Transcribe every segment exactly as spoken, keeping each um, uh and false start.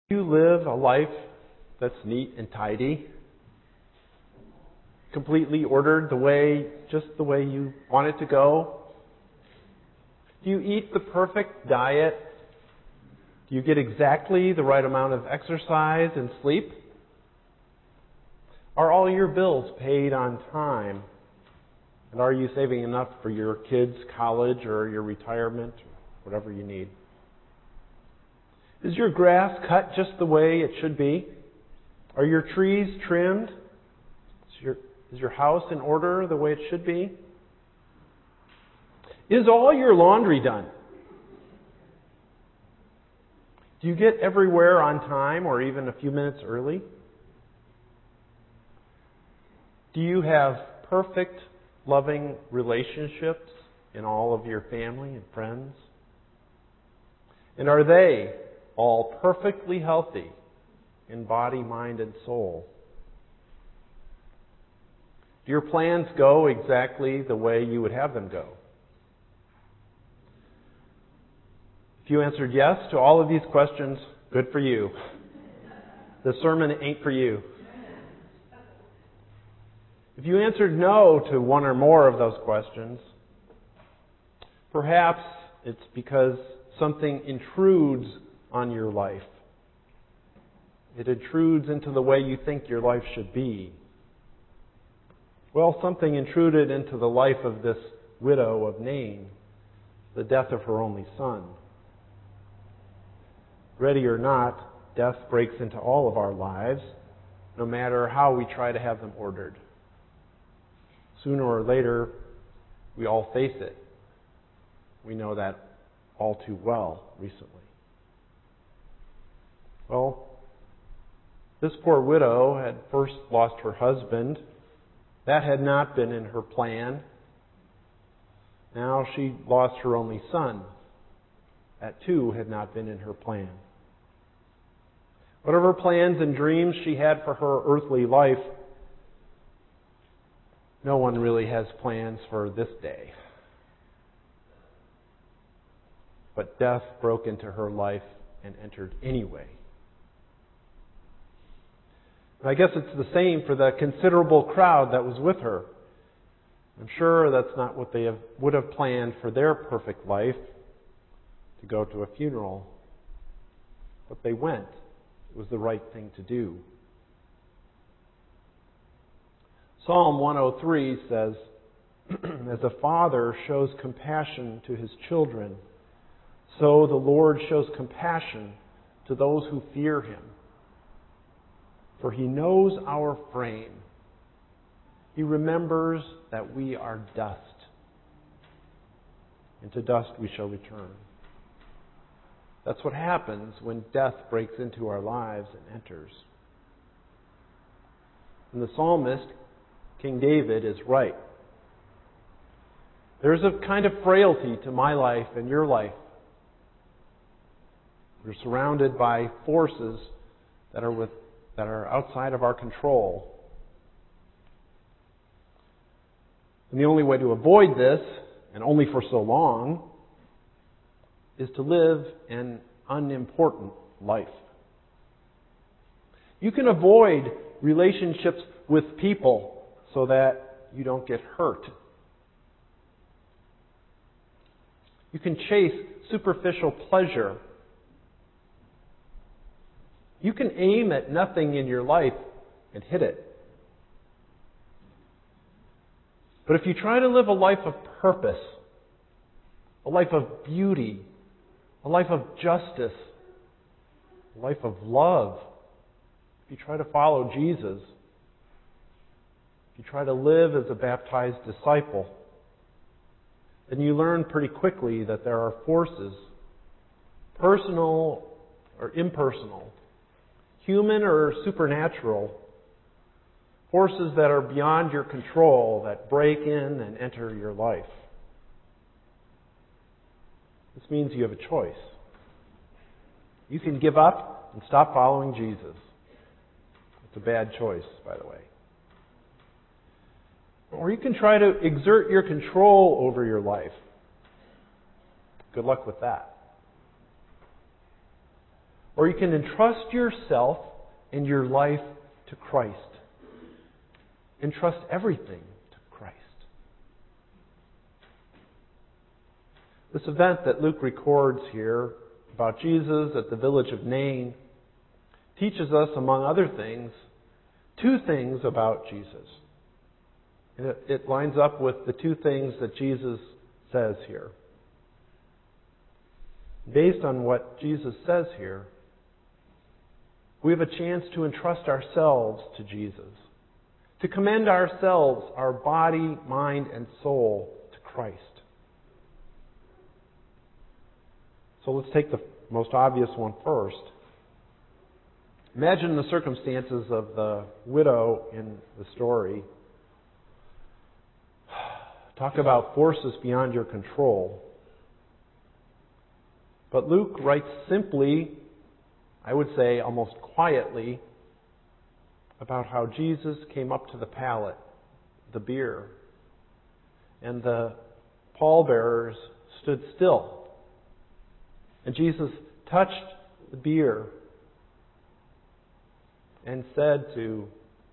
You live a life that's neat and tidy, completely ordered the way, just the way you want it to go? Do you eat the perfect diet? Do you get exactly the right amount of exercise and sleep? Are all your bills paid on time? And are you saving enough for your kids' college or your retirement, or whatever you need? Is your grass cut just the way it should be? Are your trees trimmed? Is your, is your house in order the way it should be? Is all your laundry done? Do you get everywhere on time or even a few minutes early? Do you have perfect, loving relationships in all of your family and friends? And are they all perfectly healthy in body, mind, and soul? Do your plans go exactly the way you would have them go? If you answered yes to all of these questions, good for you. The sermon ain't for you. If you answered no to one or more of those questions, perhaps it's because something intrudes on your life. It intrudes into the way you think your life should be. Well, something intruded into the life of this widow of Nain, the death of her only son. Ready or not, death breaks into all of our lives, no matter how we try to have them ordered. Sooner or later, we all face it. We know that all too well recently. Well, this poor widow had first lost her husband. That had not been in her plan. Now she lost her only son. That too had not been in her plan. Whatever plans and dreams she had for her earthly life, no one really has plans for this day. But death broke into her life and entered anyway. I guess it's the same for the considerable crowd that was with her. I'm sure that's not what they have, would have planned for their perfect life, to go to a funeral. But they went. It was the right thing to do. Psalm one oh three says, as a father shows compassion to his children, so the Lord shows compassion to those who fear Him. For He knows our frame. He remembers that we are dust, and to dust we shall return. That's what happens when death breaks into our lives and enters. And the psalmist, King David, is right. There's a kind of frailty to my life and your life. We're surrounded by forces that are with that are outside of our control. And the only way to avoid this, and only for so long, is to live an unimportant life. You can avoid relationships with people so that you don't get hurt. You can chase superficial pleasure. You can aim at nothing in your life and hit it. But if you try to live a life of purpose, a life of beauty, a life of justice, a life of love, if you try to follow Jesus, if you try to live as a baptized disciple, then you learn pretty quickly that there are forces, personal or impersonal, human or supernatural, forces that are beyond your control that break in and enter your life. This means you have a choice. You can give up and stop following Jesus. It's a bad choice, by the way. Or you can try to exert your control over your life. Good luck with that. or you can entrust yourself and your life to Christ. Entrust everything to Christ. This event that Luke records here about Jesus at the village of Nain teaches us, among other things, two things about Jesus. And it, it lines up with the two things that Jesus says here. Based on what Jesus says here, we have a chance to entrust ourselves to Jesus, to commend ourselves, our body, mind, and soul to Christ. So let's take the most obvious one first. Imagine the circumstances of the widow in the story. Talk about forces beyond your control. But Luke writes simply, I would say almost quietly, about how Jesus came up to the pallet, the bier, and the pallbearers stood still. And Jesus touched the bier and said to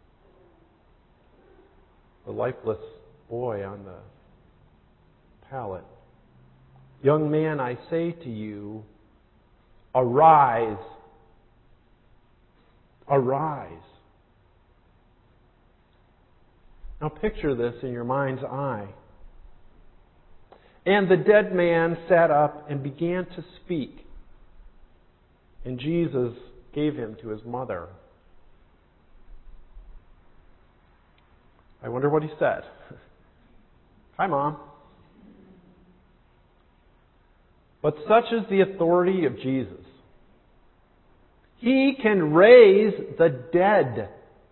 the lifeless boy on the pallet, "Young man, I say to you, arise. Arise." Now picture this in your mind's eye. And the dead man sat up and began to speak. And Jesus gave him to his mother. I wonder what he said. "Hi, Mom." But such is the authority of Jesus. He can raise the dead.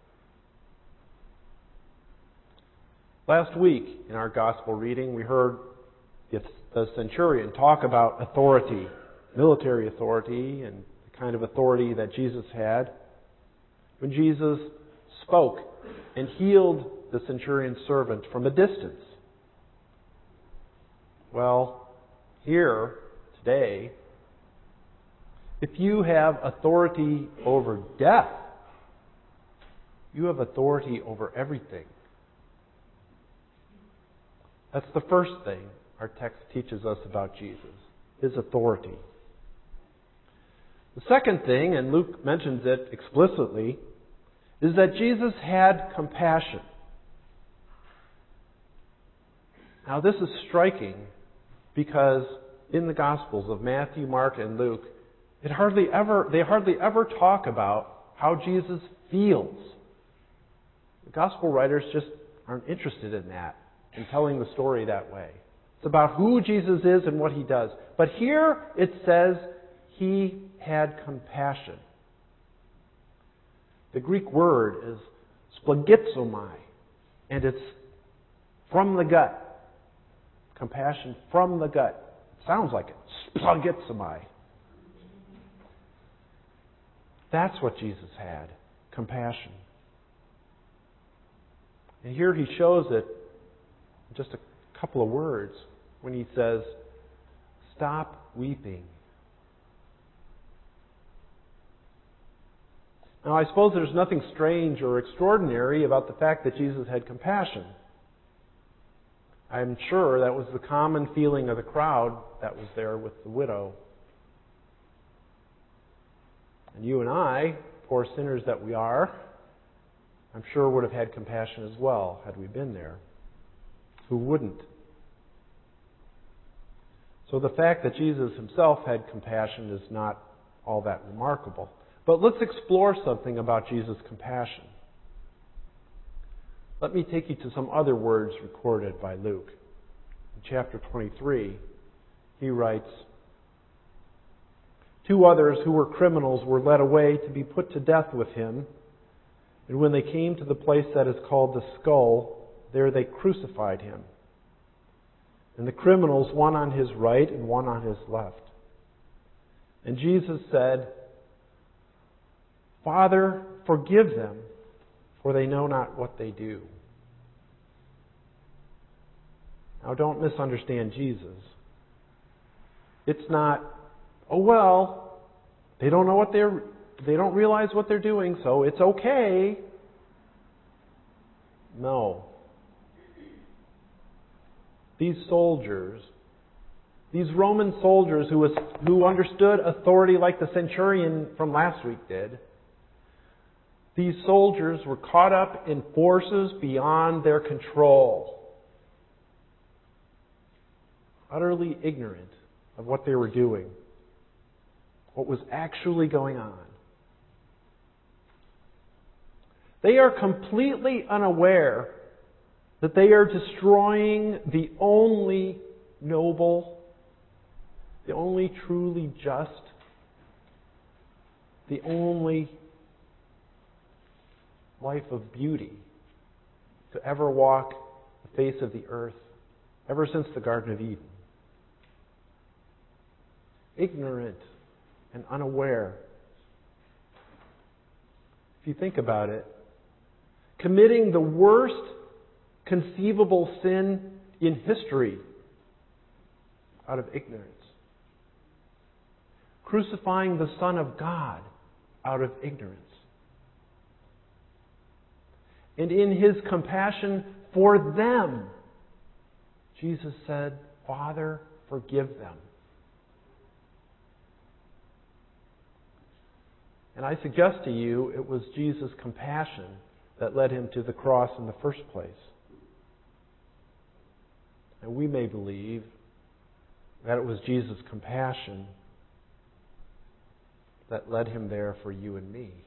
Last week in our gospel reading, we heard the centurion talk about authority, military authority, and the kind of authority that Jesus had. When Jesus spoke and healed the centurion's servant from a distance. Well, here, today, if you have authority over death, you have authority over everything. That's the first thing our text teaches us about Jesus, His authority. The second thing, and Luke mentions it explicitly, is that Jesus had compassion. Now this is striking because in the Gospels of Matthew, Mark, and Luke, it hardly ever they hardly ever talk about how Jesus feels. The Gospel writers just aren't interested in that, in telling the story that way. It's about who Jesus is and what He does. But here it says He had compassion. The Greek word is splagizomai, and it's from the gut. Compassion from the gut. It sounds like it. Splagizomai. That's what Jesus had. Compassion. And here He shows it in just a couple of words when He says, "Stop weeping." Now, I suppose there's nothing strange or extraordinary about the fact that Jesus had compassion. I'm sure that was the common feeling of the crowd that was there with the widow. And you and I, poor sinners that we are, I'm sure would have had compassion as well had we been there. Who wouldn't? So the fact that Jesus Himself had compassion is not all that remarkable. But let's explore something about Jesus' compassion. Let me take you to some other words recorded by Luke. In chapter twenty-three, he writes, "Two others who were criminals were led away to be put to death with him. And when they came to the place that is called the Skull, there they crucified him. And the criminals, one on his right and one on his left. And Jesus said, 'Father, forgive them, for they know not what they do.'" Now don't misunderstand Jesus. It's not, "Oh well, They don't know what they're, they don't realize what they're doing, so it's okay. No. These soldiers, these Roman soldiers who was, who understood authority like the centurion from last week did, these soldiers were caught up in forces beyond their control, utterly ignorant of what they were doing, what was actually going on. They are completely unaware that they are destroying the only noble, the only truly just, the only life of beauty to ever walk the face of the earth ever since the Garden of Eden. Ignorant and unaware. If you think about it, committing the worst conceivable sin in history out of ignorance. Crucifying the Son of God out of ignorance. And in His compassion for them, Jesus said, "Father, forgive them." And I suggest to you it was Jesus' compassion that led Him to the cross in the first place. And we may believe that it was Jesus' compassion that led Him there for you and me.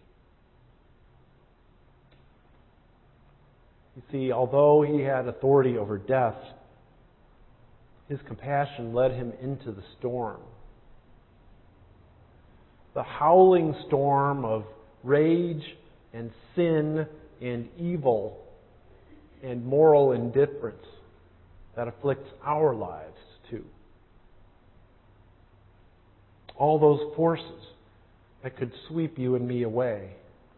You see, although He had authority over death, His compassion led Him into the storm. The howling storm of rage and sin and evil and moral indifference that afflicts our lives too. All those forces that could sweep you and me away.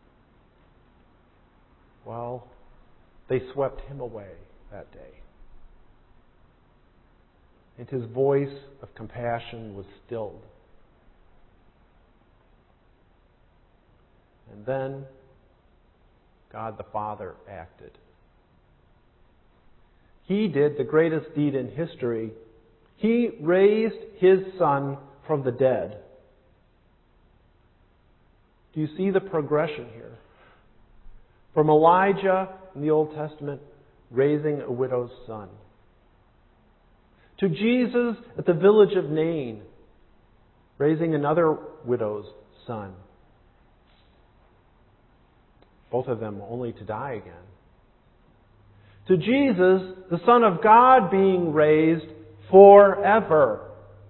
Well, they swept Him away that day. And His voice of compassion was stilled. And then God the Father acted. He did the greatest deed in history. He raised His Son from the dead. Do you see the progression here? From Elijah in the Old Testament, raising a widow's son, to Jesus at the village of Nain, raising another widow's son. Both of them only to die again. To Jesus, the Son of God, being raised forever.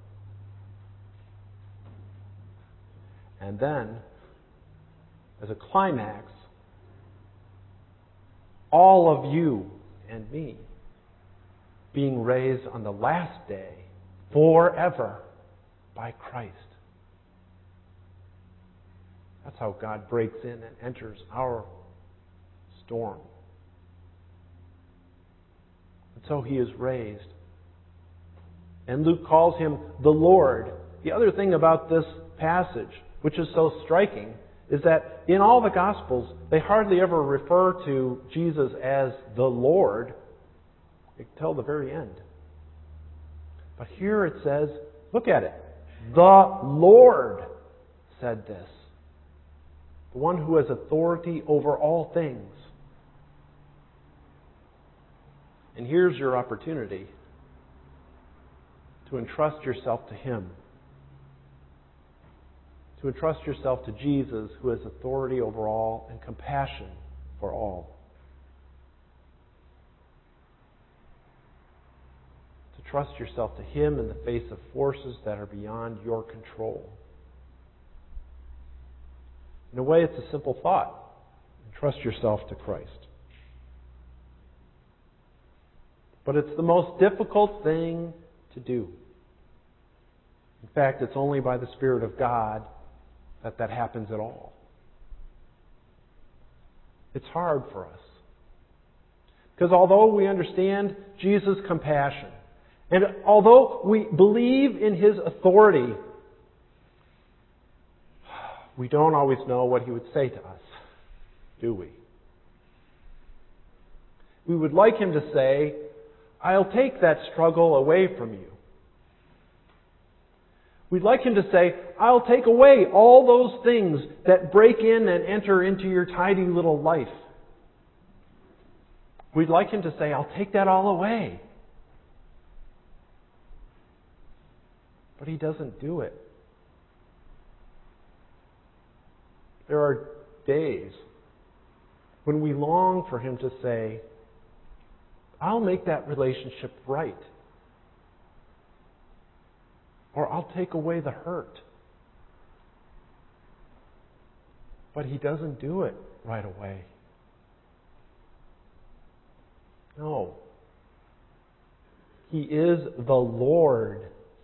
And then, as a climax, all of you and me being raised on the last day forever by Christ. That's how God breaks in and enters our storm. And so He is raised. And Luke calls Him the Lord. The other thing about this passage, which is so striking, is that in all the Gospels, they hardly ever refer to Jesus as the Lord until the very end. But here it says, look at it. The Lord said this. The one who has authority over all things. And here's your opportunity to entrust yourself to Him. To entrust yourself to Jesus, who has authority over all and compassion for all. To trust yourself to Him in the face of forces that are beyond your control. In a way, it's a simple thought. Entrust yourself to Christ. But it's the most difficult thing to do. In fact, it's only by the Spirit of God that that happens at all. It's hard for us. Because although we understand Jesus' compassion, and although we believe in His authority, we don't always know what He would say to us, do we? We would like Him to say, I'll take that struggle away from you. We'd like Him to say, I'll take away all those things that break in and enter into your tidy little life. We'd like Him to say, I'll take that all away. But He doesn't do it. There are days when we long for Him to say, I'll make that relationship right. Or I'll take away the hurt. But He doesn't do it right away. No. He is the Lord.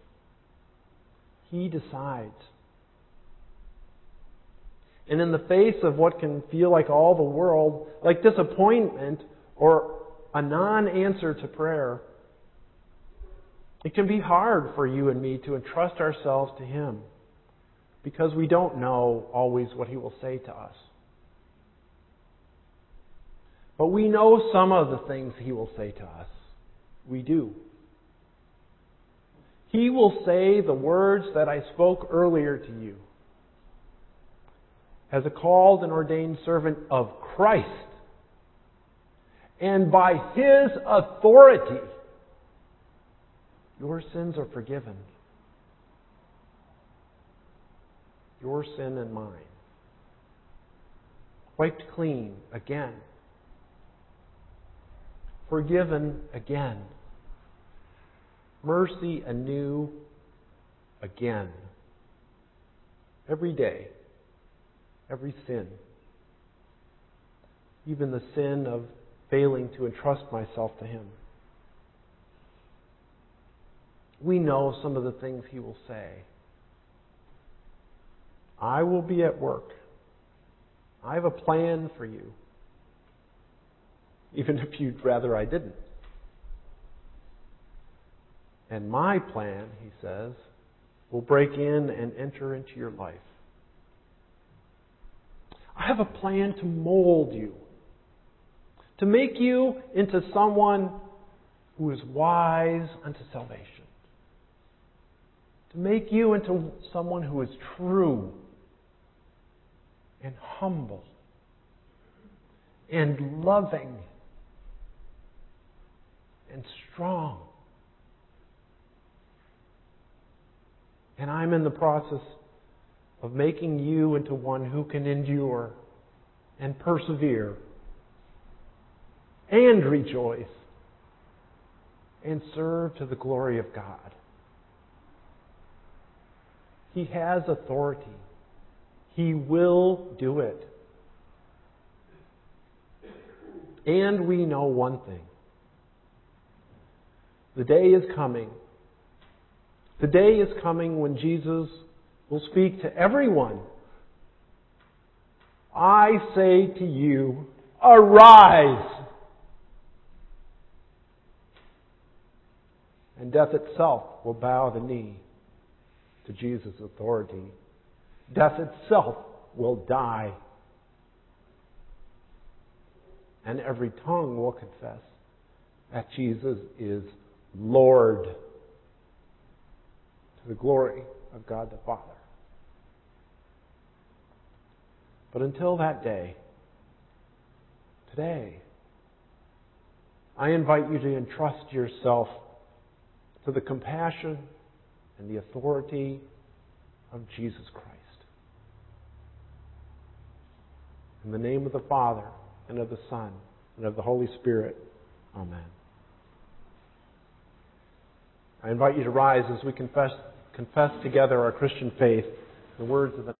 He decides. And in the face of what can feel like all the world, like disappointment or a non-answer to prayer, it can be hard for you and me to entrust ourselves to Him because we don't know always what He will say to us. But we know some of the things He will say to us. We do. He will say the words that I spoke earlier to you. As a called and ordained servant of Christ, and by His authority, your sins are forgiven. Your sin and mine. Wiped clean again. Forgiven again. Mercy anew again. Every day. Every sin. Even the sin of failing to entrust myself to Him. We know some of the things He will say. I will be at work. I have a plan for you. Even if you'd rather I didn't. And my plan, He says, will break in and enter into your life. I have a plan to mold you. To make you into someone who is wise unto salvation. To make you into someone who is true and humble and loving and strong. And I'm in the process of making you into one who can endure and persevere and rejoice and serve to the glory of God. He has authority. He will do it. And we know one thing. The day is coming. The day is coming when Jesus will speak to everyone. I say to you, arise! And death itself will bow the knee to Jesus' authority. Death itself will die. And every tongue will confess that Jesus is Lord, to the glory of God the Father. But until that day, today, I invite you to entrust yourself to the compassion and the authority of Jesus Christ. In the name of the Father, and of the Son, and of the Holy Spirit. Amen. I invite you to rise as we confess, confess together our Christian faith, the words of the